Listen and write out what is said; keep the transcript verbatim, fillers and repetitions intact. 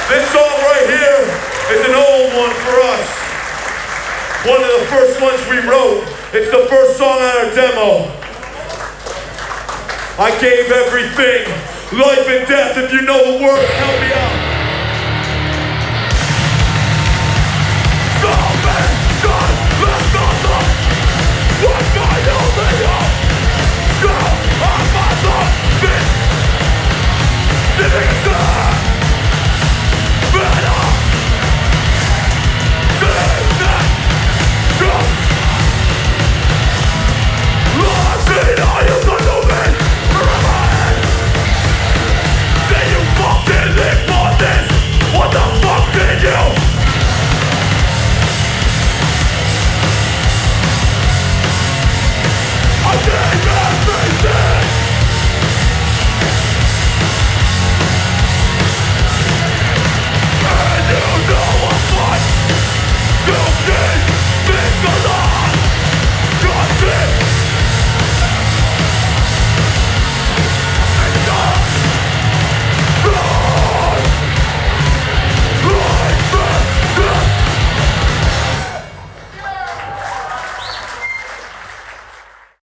This song right here is an old one for us. One of the first ones we wrote. It's the first song on our demo. I gave everything, life and death. If you know the words, help me out. So many times left undone. Was my only hope. Now I must have been living inside. Better than that. I've seen all you got to me forever. Say you fucking live for this. What the fuck did you? I gave everything. And you know I'm fine. You did.